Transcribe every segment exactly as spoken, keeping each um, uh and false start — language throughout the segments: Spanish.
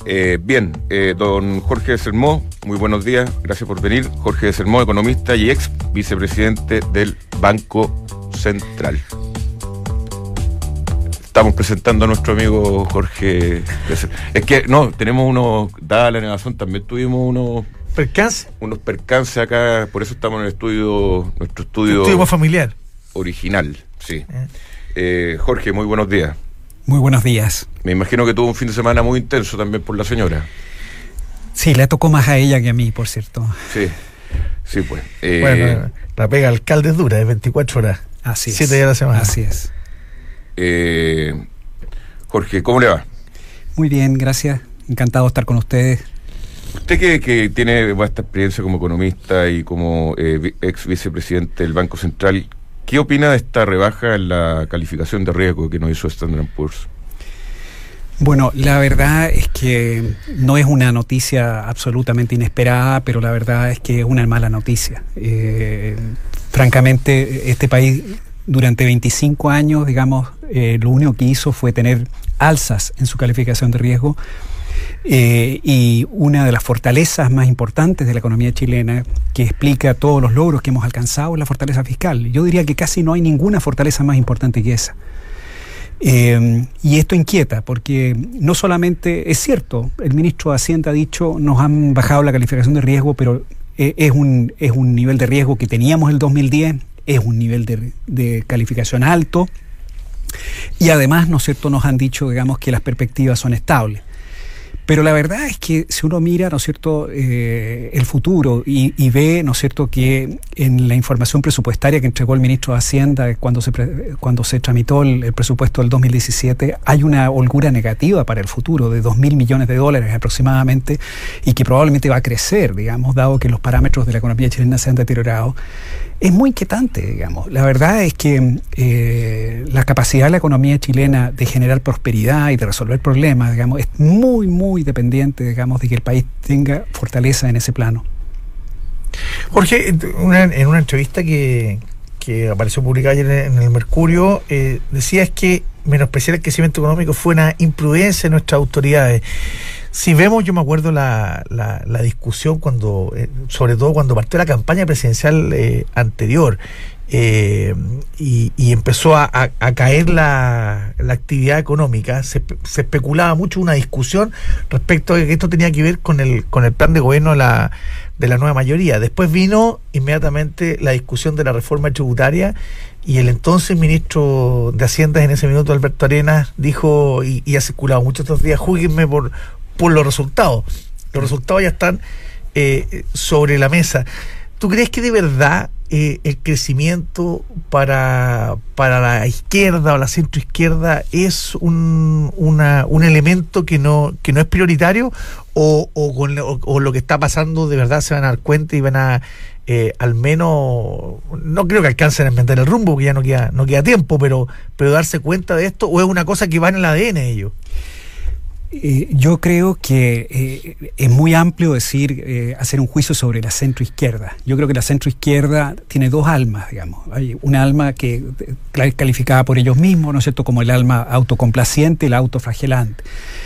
Eh, bien, eh, don Jorge de Sermó, muy buenos días, gracias por venir. Jorge de Sermó, economista y ex vicepresidente del Banco Central. Estamos presentando a nuestro amigo Jorge de Sermó. Es que, no, tenemos unos, dada la negación, también tuvimos unos... ¿Percance? Unos percances acá, por eso estamos en el estudio, nuestro estudio... Estudio familiar. Original, sí. Eh. Eh, Jorge, muy buenos días. Muy buenos días. Me imagino que tuvo un fin de semana muy intenso también por la señora. Sí, le tocó más a ella que a mí, por cierto. Sí, sí pues. Eh, bueno, la pega alcalde es dura, es veinticuatro horas. Así es. Siete días a la semana. Así es. Eh, Jorge, ¿cómo le va? Muy bien, gracias. Encantado de estar con ustedes. Usted que, que tiene vasta experiencia como economista y como eh, ex vicepresidente del Banco Central, ¿qué opina de esta rebaja en la calificación de riesgo que nos hizo Standard and Poor's? Bueno, la verdad es que no es una noticia absolutamente inesperada, pero la verdad es que es una mala noticia. Eh, francamente, este país durante veinticinco años, digamos, eh, lo único que hizo fue tener alzas en su calificación de riesgo. Eh, y una de las fortalezas más importantes de la economía chilena, que explica todos los logros que hemos alcanzado, es la fortaleza fiscal. Yo diría que casi no hay ninguna fortaleza más importante que esa. Eh, y esto inquieta, porque no solamente es cierto, el ministro de Hacienda ha dicho, nos han bajado la calificación de riesgo, pero eh, es, un, es un nivel de riesgo que teníamos en el dos mil diez, es un nivel de, de calificación alto, y además, ¿no es cierto?, nos han dicho, digamos, que las perspectivas son estables. Pero la verdad es que si uno mira, ¿no es cierto?, eh, el futuro y, y ve, ¿no es cierto?, que en la información presupuestaria que entregó el ministro de Hacienda cuando se, pre, cuando se tramitó el, el presupuesto del dos mil diecisiete, hay una holgura negativa para el futuro de dos mil millones de dólares aproximadamente, y que probablemente va a crecer, digamos, dado que los parámetros de la economía chilena se han deteriorado. Es muy inquietante, digamos. La verdad es que eh, la capacidad de la economía chilena de generar prosperidad y de resolver problemas, digamos, es muy, muy dependiente, digamos, de que el país tenga fortaleza en ese plano. Jorge, una, en una entrevista que, que apareció publicada ayer en el Mercurio, eh, decías que menospreciar el crecimiento económico fue una imprudencia de nuestras autoridades. Si vemos, yo me acuerdo la, la, la discusión cuando, eh, sobre todo cuando partió la campaña presidencial eh, anterior, eh, y, y empezó a, a, a caer la, la actividad económica, se, se especulaba mucho una discusión respecto a que esto tenía que ver con el, con el plan de gobierno de la, de la nueva mayoría. Después vino inmediatamente la discusión de la reforma tributaria, y el entonces ministro de Hacienda en ese minuto, Alberto Arenas, dijo, y, y ha circulado mucho estos días, júguenme por por los resultados. Los resultados ya están eh, sobre la mesa. ¿Tú crees que de verdad eh, el crecimiento para, para la izquierda o la centroizquierda es un, una, un elemento que no, que no es prioritario, o, o, con, o, o lo que está pasando de verdad se van a dar cuenta y van a eh, al menos, no creo que alcancen a inventar el rumbo, porque ya no queda, no queda tiempo, pero, pero darse cuenta de esto, o es una cosa que va en el A D N de ellos? Eh, yo creo que eh, es muy amplio decir, eh, hacer un juicio sobre la centroizquierda. Yo creo que la centroizquierda tiene dos almas, digamos. Hay una alma que es calificada por ellos mismos, ¿no es cierto?, como el alma autocomplaciente y la autoflagelante.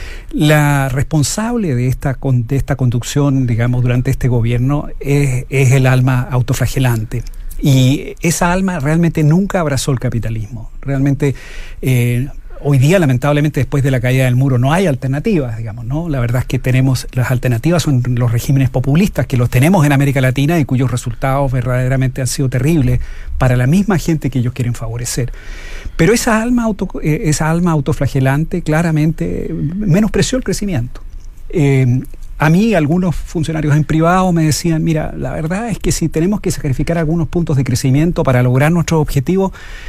La responsable de esta, de esta conducción, digamos, durante este gobierno es, es el alma autoflagelante. Y esa alma realmente nunca abrazó el capitalismo. Realmente... Eh, Hoy día, lamentablemente, después de la caída del muro, no hay alternativas, digamos, ¿no? La verdad es que tenemos, las alternativas son los regímenes populistas, que los tenemos en América Latina y cuyos resultados verdaderamente han sido terribles para la misma gente que ellos quieren favorecer. Pero esa alma, auto, eh, esa alma autoflagelante claramente menospreció el crecimiento. Eh, a mí, algunos funcionarios en privado me decían, mira, la verdad es que si tenemos que sacrificar algunos puntos de crecimiento para lograr nuestros objetivos,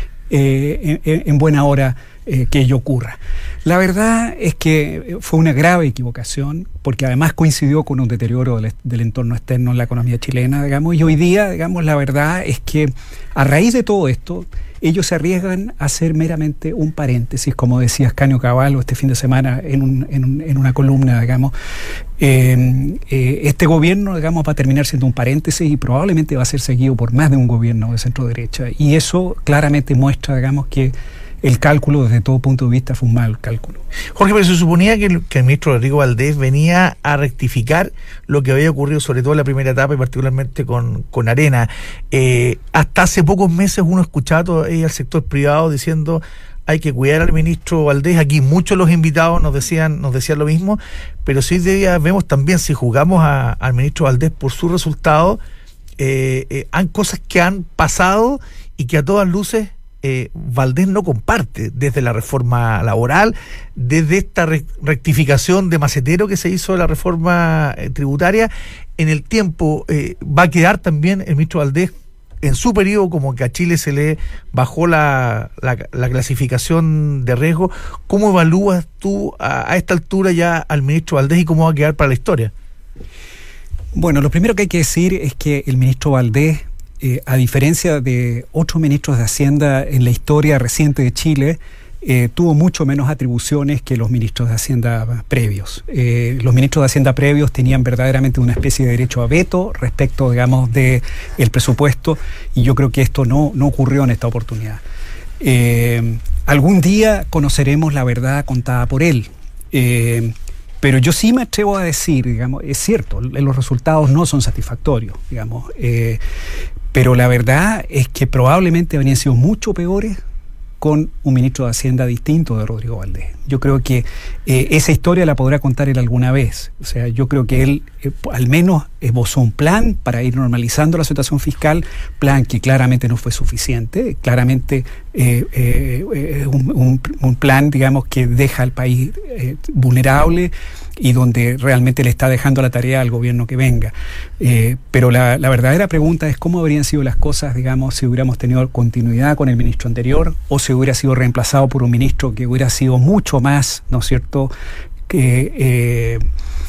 eh, en, en buena hora Eh, que ello ocurra. La verdad es que fue una grave equivocación, porque además coincidió con un deterioro del, del entorno externo en la economía chilena, digamos, y hoy día, digamos, la verdad es que a raíz de todo esto, ellos se arriesgan a hacer meramente un paréntesis, como decía Ascanio Cavallo este fin de semana en, un, en, un, en una columna, digamos. Eh, eh, este gobierno, digamos, va a terminar siendo un paréntesis y probablemente va a ser seguido por más de un gobierno de centro derecha, y eso claramente muestra, digamos, que el cálculo desde todo punto de vista fue un mal cálculo. Jorge, pero se suponía que el, que el ministro Rodrigo Valdés venía a rectificar lo que había ocurrido, sobre todo en la primera etapa y particularmente con, con Arena. Eh, hasta hace pocos meses uno escuchaba todavía al sector privado diciendo hay que cuidar al ministro Valdés. Aquí muchos de los invitados nos decían nos decían lo mismo, pero sí de día vemos también, si jugamos a, al ministro Valdés por su resultado, eh, eh, han cosas que han pasado y que a todas luces eh, Valdés no comparte, desde la reforma laboral, desde esta re- rectificación de macetero que se hizo de la reforma eh, tributaria. En el tiempo eh, va a quedar también el ministro Valdés en su periodo, como que a Chile se le bajó la, la, la clasificación de riesgo. ¿Cómo evalúas tú a, a esta altura ya al ministro Valdés y cómo va a quedar para la historia? Bueno, lo primero que hay que decir es que el ministro Valdés, eh, a diferencia de otros ministros de Hacienda en la historia reciente de Chile, Eh, tuvo mucho menos atribuciones que los ministros de Hacienda previos. Eh, los ministros de Hacienda previos tenían verdaderamente una especie de derecho a veto respecto, digamos, de el presupuesto, y yo creo que esto no, no ocurrió en esta oportunidad. Eh, algún día conoceremos la verdad contada por él, eh, pero yo sí me atrevo a decir, digamos, es cierto, los resultados no son satisfactorios, digamos, eh, pero la verdad es que probablemente habrían sido mucho peores con un ministro de Hacienda distinto de Rodrigo Valdés. Yo creo que eh, esa historia la podrá contar él alguna vez. O sea, yo creo que él eh, al menos esbozó un plan para ir normalizando la situación fiscal, plan que claramente no fue suficiente, claramente eh, eh, un, un, un plan, digamos, que deja al país eh, vulnerable y donde realmente le está dejando la tarea al gobierno que venga. Eh, pero la, la verdadera pregunta es cómo habrían sido las cosas, digamos, si hubiéramos tenido continuidad con el ministro anterior o si hubiera sido reemplazado por un ministro que hubiera sido mucho más, ¿no es cierto?, que eh,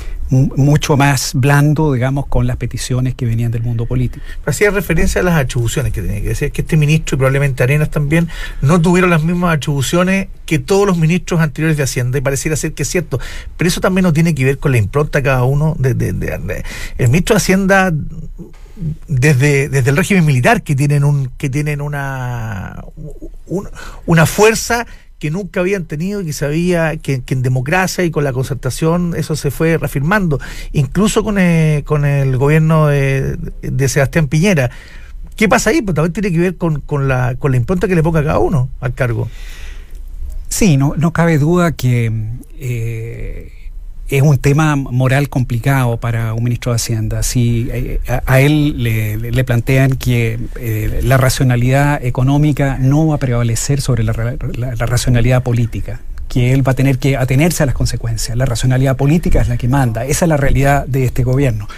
mucho más blando, digamos, con las peticiones que venían del mundo político. Hacía referencia a las atribuciones que tenía que decir, que este ministro y probablemente Arenas también no tuvieron las mismas atribuciones que todos los ministros anteriores de Hacienda, y pareciera ser que es cierto, pero eso también no tiene que ver con la impronta cada uno de, de, de, de el ministro de Hacienda desde, desde el régimen militar, que tienen un que tienen una un, una fuerza que nunca habían tenido y que sabía que, que en democracia y con la concertación eso se fue reafirmando, incluso con el, con el gobierno de, de Sebastián Piñera. ¿Qué pasa ahí? Pues también tiene que ver con, con, la, con la impronta que le ponga a cada uno al cargo. Sí, no, no cabe duda que eh, es un tema moral complicado para un ministro de Hacienda. Si eh, a, a él le, le plantean que eh, la racionalidad económica no va a prevalecer sobre la, la, la racionalidad política, que él va a tener que atenerse a las consecuencias. La racionalidad política es la que manda. Esa es la realidad de este gobierno.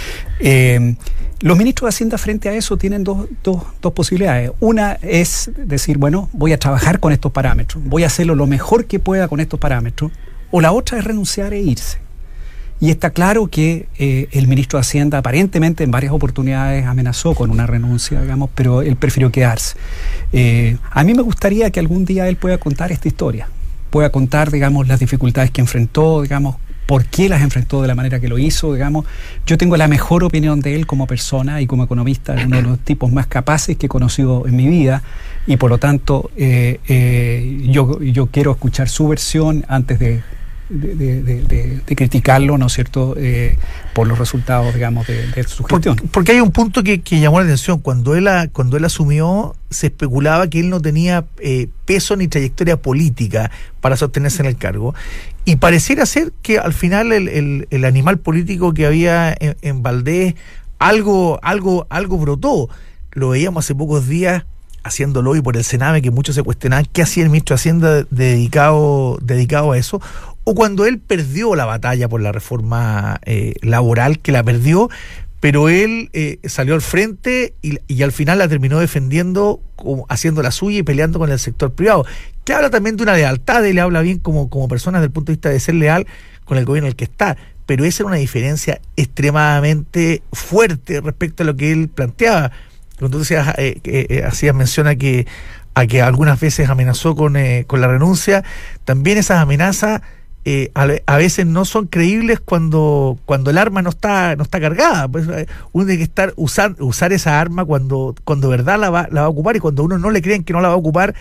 Eh, los ministros de Hacienda frente a eso tienen dos, dos, dos posibilidades. Una es decir, bueno, voy a trabajar con estos parámetros, voy a hacerlo lo mejor que pueda con estos parámetros, o la otra es renunciar e irse. Y está claro que eh, el ministro de Hacienda aparentemente en varias oportunidades amenazó con una renuncia, digamos, pero él prefirió quedarse. Eh, a mí me gustaría que algún día él pueda contar esta historia, pueda contar, digamos, las dificultades que enfrentó, digamos, por qué las enfrentó de la manera que lo hizo, digamos. Yo tengo la mejor opinión de él como persona y como economista, uno de los tipos más capaces que he conocido en mi vida, y por lo tanto eh, eh, yo, yo quiero escuchar su versión antes de De, de, de, de criticarlo, ¿no es cierto?, eh, por los resultados, digamos, de, de su gestión. Porque, porque hay un punto que, que llamó la atención. Cuando él, a, cuando él asumió, se especulaba que él no tenía eh, peso ni trayectoria política para sostenerse en el cargo. Y pareciera ser que al final el, el, el animal político que había en, en Valdés, algo, algo, algo brotó. Lo veíamos hace pocos días haciendo lobby por el Sename, que muchos se cuestionaban qué hacía el ministro de Hacienda dedicado, dedicado a eso, o cuando él perdió la batalla por la reforma eh, laboral, que la perdió, pero él eh, salió al frente y, y al final la terminó defendiendo, como, haciendo la suya y peleando con el sector privado, que habla también de una lealtad, él habla bien como, como persona desde el punto de vista de ser leal con el gobierno en el que está, pero esa era una diferencia extremadamente fuerte respecto a lo que él planteaba. Cuando tú decías, eh, eh, hacías mención a que, a que algunas veces amenazó con, eh, con la renuncia, también esas amenazas eh, a, a veces no son creíbles cuando, cuando el arma no está, no está cargada. Pues uno tiene que estar usar, usar esa arma cuando, cuando de verdad la va, la va a ocupar, y cuando uno no le creen que no la va a ocupar,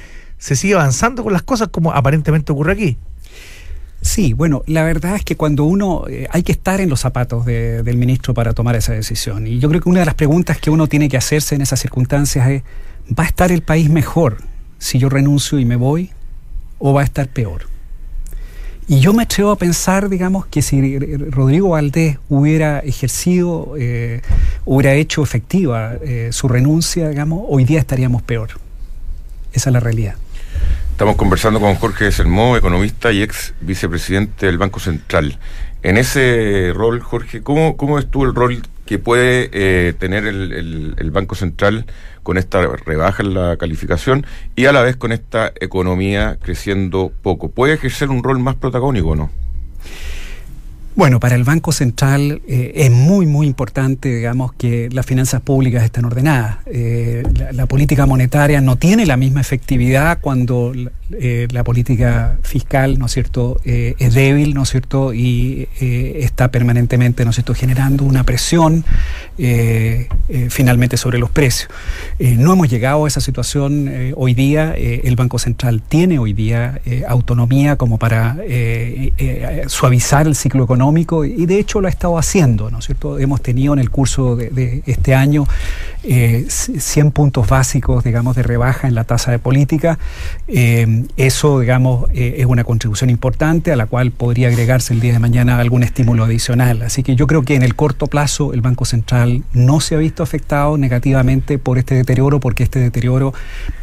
se sigue avanzando con las cosas como aparentemente ocurre aquí. Sí, bueno, la verdad es que cuando uno, eh, hay que estar en los zapatos de, del ministro para tomar esa decisión. Y yo creo que una de las preguntas que uno tiene que hacerse en esas circunstancias es, ¿va a estar el país mejor si yo renuncio y me voy? ¿O va a estar peor? Y yo me atrevo a pensar, digamos, que si Rodrigo Valdés hubiera ejercido, eh, hubiera hecho efectiva eh, su renuncia, digamos, hoy día estaríamos peor. Esa es la realidad. Estamos conversando con Jorge Selmó, economista y ex vicepresidente del Banco Central. En ese rol, Jorge, ¿cómo, cómo ves tú el rol que puede eh, tener el, el, el Banco Central con esta rebaja en la calificación y a la vez con esta economía creciendo poco? ¿Puede ejercer un rol más protagónico o no? Bueno, para el Banco Central eh, es muy, muy importante, digamos, que las finanzas públicas estén ordenadas. Eh, la, la política monetaria no tiene la misma efectividad cuando eh, la política fiscal, ¿no es cierto?, eh, es débil, ¿no es cierto?, y eh, está permanentemente, ¿no es cierto?, generando una presión eh, eh, finalmente sobre los precios. Eh, no hemos llegado a esa situación eh, hoy día. Eh, el Banco Central tiene hoy día eh, autonomía como para eh, eh, suavizar el ciclo económico, y de hecho lo ha estado haciendo, ¿no es cierto? Hemos tenido en el curso de, de este año eh, cien puntos básicos, digamos, de rebaja en la tasa de política. Eh, eso, digamos, eh, es una contribución importante a la cual podría agregarse el día de mañana algún estímulo adicional. Así que yo creo que en el corto plazo el Banco Central no se ha visto afectado negativamente por este deterioro, porque este deterioro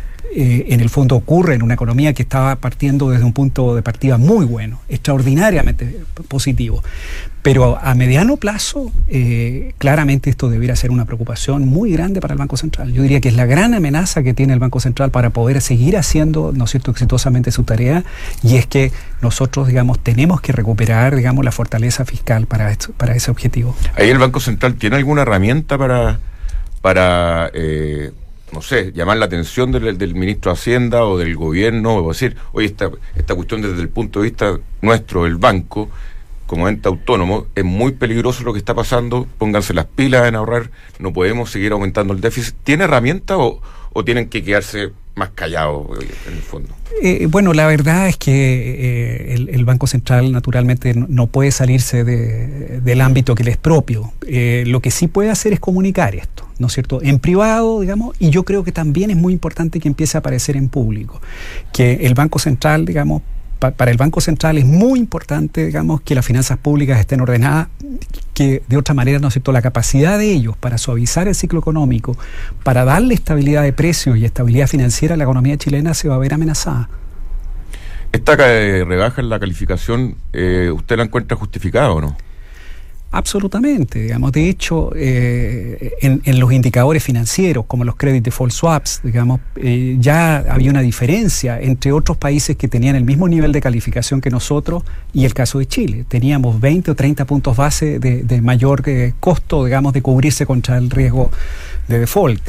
Eh, en el fondo ocurre en una economía que estaba partiendo desde un punto de partida muy bueno, extraordinariamente positivo. Pero a mediano plazo, eh, claramente esto debiera ser una preocupación muy grande para el Banco Central. Yo diría que es la gran amenaza que tiene el Banco Central para poder seguir haciendo, ¿no es cierto?, exitosamente su tarea, y es que nosotros, digamos, tenemos que recuperar, digamos, la fortaleza fiscal para, esto, para ese objetivo. ¿Ahí el Banco Central tiene alguna herramienta para... para eh no sé, llamar la atención del, del ministro de Hacienda o del gobierno, o decir, oye, esta, esta cuestión desde el punto de vista nuestro, el banco, como ente autónomo, es muy peligroso lo que está pasando, pónganse las pilas en ahorrar, no podemos seguir aumentando el déficit? ¿Tiene herramientas o, o tienen que quedarse más callados en el fondo? Eh, bueno, la verdad es que eh, el, el Banco Central naturalmente no, no puede salirse de, del ámbito que le es propio. Eh, lo que sí puede hacer es comunicar esto, ¿no es cierto?, en privado, digamos, y yo creo que también es muy importante que empiece a aparecer en público, que el Banco Central, digamos, pa, para el Banco Central es muy importante, digamos, que las finanzas públicas estén ordenadas, que de otra manera, ¿no es cierto?, la capacidad de ellos para suavizar el ciclo económico, para darle estabilidad de precios y estabilidad financiera a la economía chilena, se va a ver amenazada. ¿Esta eh, rebaja en la calificación, eh, usted la encuentra justificada o no? Absolutamente, digamos. De hecho, eh, en, en los indicadores financieros, como los credit default swaps, digamos, eh, ya había una diferencia entre otros países que tenían el mismo nivel de calificación que nosotros y el caso de Chile. Teníamos veinte o treinta puntos base de, de mayor eh, costo, digamos, de cubrirse contra el riesgo de default.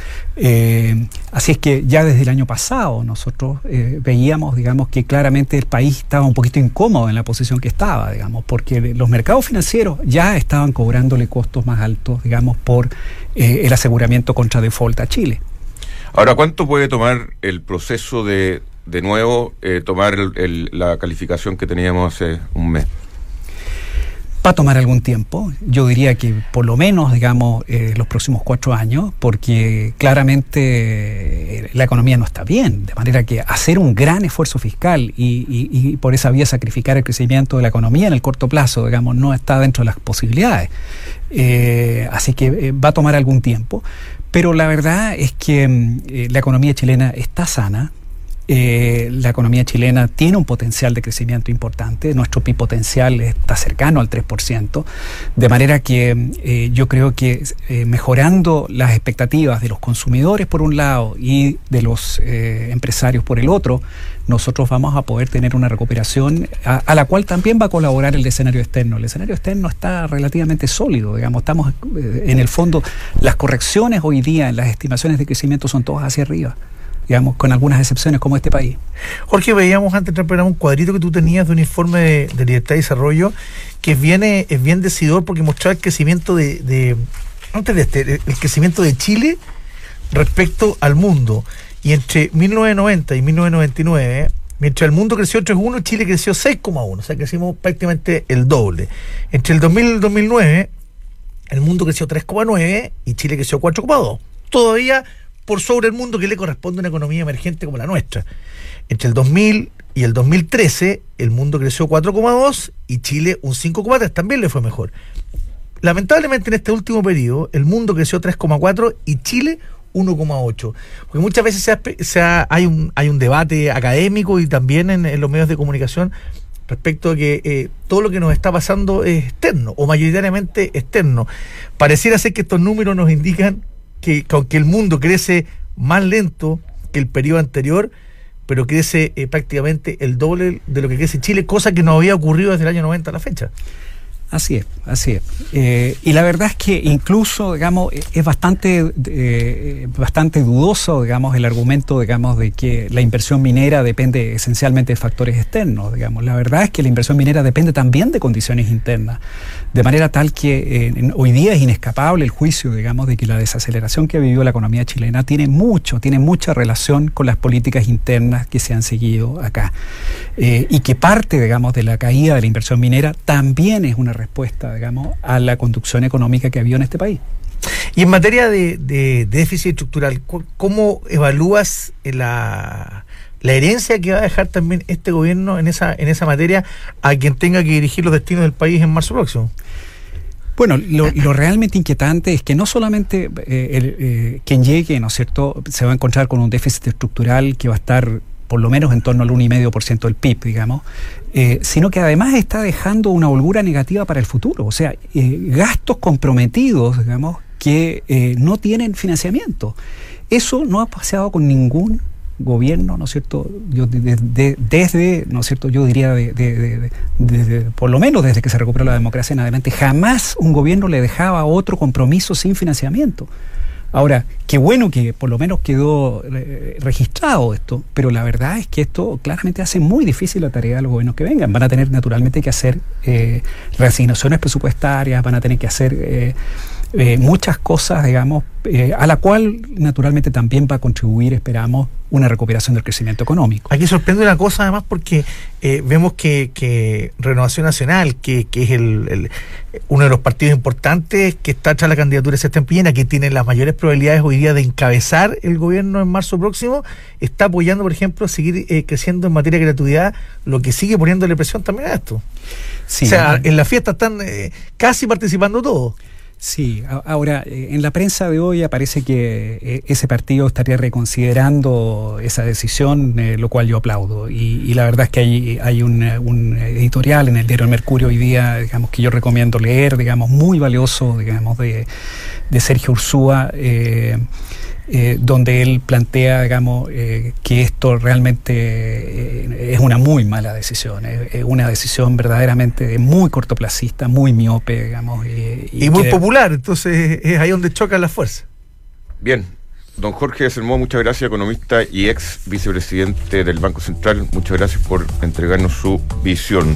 Eh, así es que ya desde el año pasado nosotros eh, veíamos, digamos, que claramente el país estaba un poquito incómodo en la posición que estaba, digamos, porque los mercados financieros ya estaban cobrándole costos más altos, digamos, por eh, el aseguramiento contra default a Chile. Ahora, ¿cuánto puede tomar el proceso de, de nuevo, eh, tomar el, el, la calificación que teníamos hace un mes? Va a tomar algún tiempo, yo diría que por lo menos, digamos, eh, los próximos cuatro años, porque claramente eh, la economía no está bien, de manera que hacer un gran esfuerzo fiscal y, y, y por esa vía sacrificar el crecimiento de la economía en el corto plazo, digamos, no está dentro de las posibilidades. Eh, así que eh, va a tomar algún tiempo, pero la verdad es que eh, la economía chilena está sana. Eh, la economía chilena tiene un potencial de crecimiento importante, nuestro P I B potencial está cercano al tres por ciento, de manera que eh, yo creo que eh, mejorando las expectativas de los consumidores por un lado y de los eh, empresarios por el otro, nosotros vamos a poder tener una recuperación a, a la cual también va a colaborar el escenario externo. El escenario externo está relativamente sólido, digamos, estamos eh, en el fondo, las correcciones hoy día en las estimaciones de crecimiento son todas hacia arriba, digamos, con algunas excepciones como este país. Jorge, veíamos antes de entrar un cuadrito que tú tenías de un informe de, de Libertad y Desarrollo que es bien, es bien decidor porque mostraba el crecimiento de, de antes de este, el crecimiento de Chile respecto al mundo. Y entre mil novecientos noventa y mil novecientos noventa y nueve, mientras el mundo creció tres coma uno, Chile creció seis coma uno, o sea, crecimos prácticamente el doble. Entre el dos mil y el dos mil nueve, el mundo creció tres coma nueve y Chile creció cuatro coma dos. Todavía por sobre el mundo que le corresponde a una economía emergente como la nuestra. Entre el dos mil y el dos mil trece, el mundo creció cuatro coma dos y Chile un cinco coma tres, también le fue mejor. Lamentablemente en este último periodo, el mundo creció tres coma cuatro y Chile uno coma ocho. Porque muchas veces se ha, se ha, hay, un, hay un debate académico y también en, en los medios de comunicación respecto a que eh, todo lo que nos está pasando es externo, o mayoritariamente externo. Pareciera ser que estos números nos indican que, que aunque el mundo crece más lento que el periodo anterior, pero crece eh, prácticamente el doble de lo que crece Chile, cosa que no había ocurrido desde el año noventa a la fecha. Así es, así es. Eh, y la verdad es que incluso, digamos, es bastante, eh, bastante dudoso, digamos, el argumento, digamos, de que la inversión minera depende esencialmente de factores externos, digamos. La verdad es que la inversión minera depende también de condiciones internas, de manera tal que eh, hoy día es inescapable el juicio, digamos, de que la desaceleración que vivió la economía chilena tiene mucho, tiene mucha relación con las políticas internas que se han seguido acá. Eh, y que parte, digamos, de la caída de la inversión minera también es una respuesta, digamos, a la conducción económica que había en este país. Y en materia de, de, de déficit estructural, ¿cómo evalúas la, la herencia que va a dejar también este gobierno en esa, en esa materia a quien tenga que dirigir los destinos del país en marzo próximo? Bueno, lo, lo realmente inquietante es que no solamente eh, el, eh, quien llegue, ¿no es cierto?, se va a encontrar con un déficit estructural que va a estar por lo menos en torno al uno coma cinco por ciento del P I B, digamos, eh, sino que además está dejando una holgura negativa para el futuro, o sea, eh, gastos comprometidos, digamos, que eh, no tienen financiamiento. Eso no ha pasado con ningún gobierno, ¿no es cierto? Yo de, de, desde, ¿no es cierto? Yo diría de, de, de, de, de, por lo menos desde que se recuperó la democracia en adelante, jamás un gobierno le dejaba a otro compromiso sin financiamiento. Ahora, qué bueno que por lo menos quedó eh, registrado esto, pero la verdad es que esto claramente hace muy difícil la tarea de los gobiernos que vengan. Van a tener naturalmente que hacer eh, reasignaciones presupuestarias, van a tener que hacer eh, eh, muchas cosas, digamos, eh, a la cual naturalmente también va a contribuir, esperamos, una recuperación del crecimiento económico. Aquí sorprende una cosa además porque eh, vemos que, que Renovación Nacional, que, que es el, el uno de los partidos importantes que está tras la candidatura de Sebastián Piñera, que tiene las mayores probabilidades hoy día de encabezar el gobierno en marzo próximo, está apoyando, por ejemplo, seguir eh, creciendo en materia de gratuidad, lo que sigue poniéndole presión también a esto. Sí, o sea, ¿no? En la fiesta están eh, casi participando todos. Sí, ahora en la prensa de hoy aparece que ese partido estaría reconsiderando esa decisión, eh, lo cual yo aplaudo. Y, y la verdad es que hay, hay un, un editorial en el diario El Mercurio hoy día, digamos, que yo recomiendo leer, digamos, muy valioso, digamos, de, de Sergio Ursúa, eh, eh, donde él plantea, digamos, eh, que esto realmente eh, es una muy mala decisión, es eh, una decisión verdaderamente muy cortoplacista, muy miope, digamos. Y, y, y muy que, popular, entonces es ahí donde chocan las fuerzas. Bien, don Jorge de Sermó, muchas gracias, economista y ex vicepresidente del Banco Central, muchas gracias por entregarnos su visión.